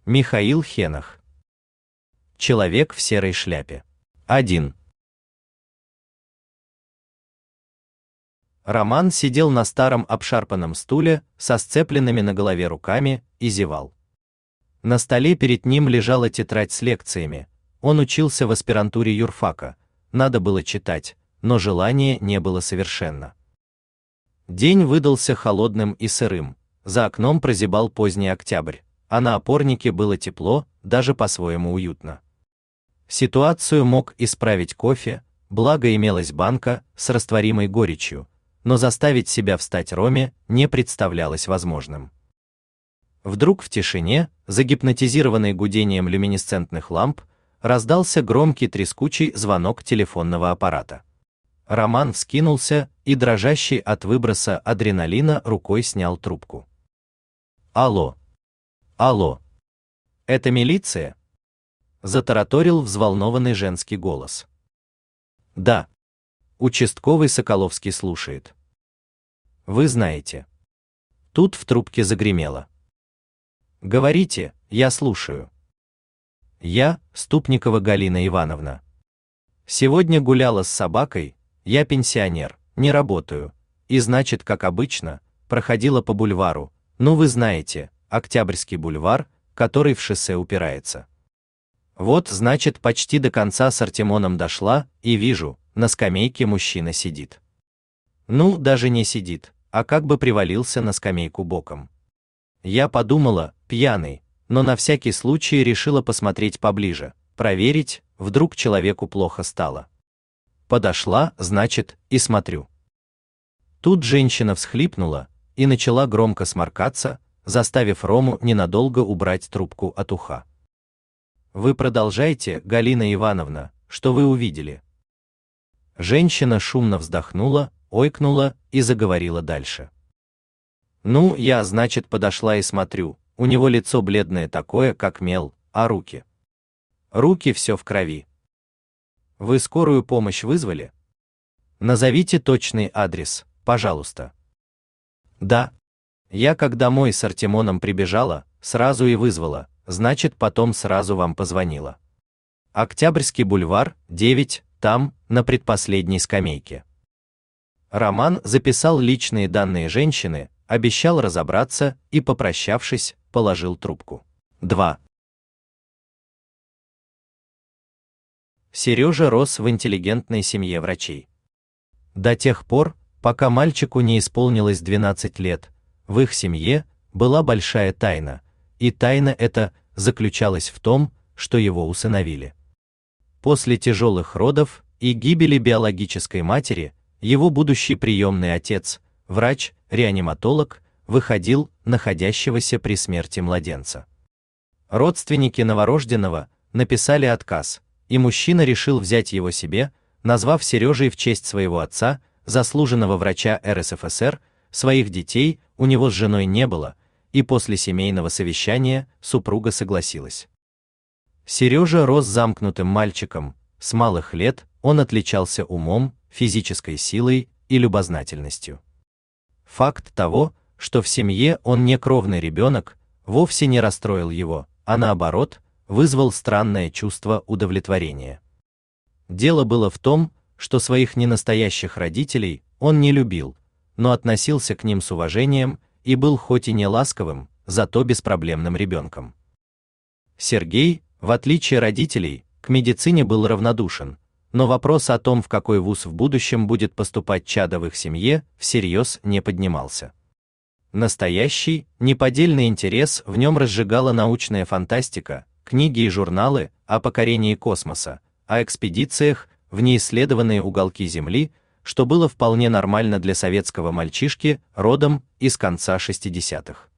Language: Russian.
Михаил Хенах. Человек в серой шляпе. 1. Роман сидел на старом обшарпанном стуле со сцепленными на голове руками и зевал. На столе перед ним лежала тетрадь с лекциями. Он учился в аспирантуре юрфака. Надо было читать, но желания не было совершенно. День выдался холодным и сырым. За окном прозябал поздний октябрь, а на опорнике было тепло, даже по-своему уютно. Ситуацию мог исправить кофе, благо имелась банка с растворимой горечью, но заставить себя встать Роме не представлялось возможным. Вдруг в тишине, загипнотизированный гудением люминесцентных ламп, раздался громкий трескучий звонок телефонного аппарата. Роман вскинулся и, дрожащий от выброса адреналина, рукой снял трубку. «Алло! Алло! Это милиция?» — затараторил взволнованный женский голос. «Да. Участковый Соколовский слушает. Вы знаете». Тут в трубке загремело. «Говорите, я слушаю». «Я, Ступникова Галина Ивановна. Сегодня гуляла с собакой, я пенсионер, не работаю, и значит, как обычно, проходила по бульвару, ну вы знаете, Октябрьский бульвар, который в шоссе упирается. Вот, значит, почти до конца с Артемоном дошла, и вижу, на скамейке мужчина сидит. Ну, даже не сидит, а как бы привалился на скамейку боком. Я подумала, пьяный, но на всякий случай решила посмотреть поближе, проверить, вдруг человеку плохо стало. Подошла, значит, и смотрю. Тут женщина всхлипнула и начала громко сморкаться, заставив Рому ненадолго убрать трубку от уха. «Вы продолжайте, Галина Ивановна, что вы увидели?» Женщина шумно вздохнула, ойкнула и заговорила дальше. «Ну, я, значит, подошла и смотрю, у него лицо бледное такое, как мел, а руки? Руки все в крови. Вы скорую помощь вызвали? Назовите точный адрес, пожалуйста». «Да. Я как домой с Артемоном прибежала, сразу и вызвала, значит, потом сразу вам позвонила. Октябрьский бульвар, 9, там, на предпоследней скамейке». Роман записал личные данные женщины, обещал разобраться и, попрощавшись, положил трубку. 2. Сережа рос в интеллигентной семье врачей. До тех пор, пока мальчику не исполнилось 12 лет, в их семье была большая тайна, и тайна эта заключалась в том, что его усыновили. После тяжелых родов и гибели биологической матери, его будущий приемный отец, врач-реаниматолог, выходил находящегося при смерти младенца. Родственники новорожденного написали отказ, и мужчина решил взять его себе, назвав Сережей в честь своего отца, заслуженного врача РСФСР. Своих детей у него с женой не было, и после семейного совещания супруга согласилась. Сережа рос замкнутым мальчиком, с малых лет он отличался умом, физической силой и любознательностью. Факт того, что в семье он не кровный ребенок, вовсе не расстроил его, а наоборот, вызвал странное чувство удовлетворения. Дело было в том, что своих ненастоящих родителей он не любил, но относился к ним с уважением и был хоть и не ласковым, зато беспроблемным ребенком. Сергей, в отличие от родителей, к медицине был равнодушен, но вопрос о том, в какой вуз в будущем будет поступать чадо в их семье, всерьез не поднимался. Настоящий, неподдельный интерес в нем разжигала научная фантастика, книги и журналы о покорении космоса, о экспедициях в неисследованные уголки Земли, что было вполне нормально для советского мальчишки родом из конца 60-х.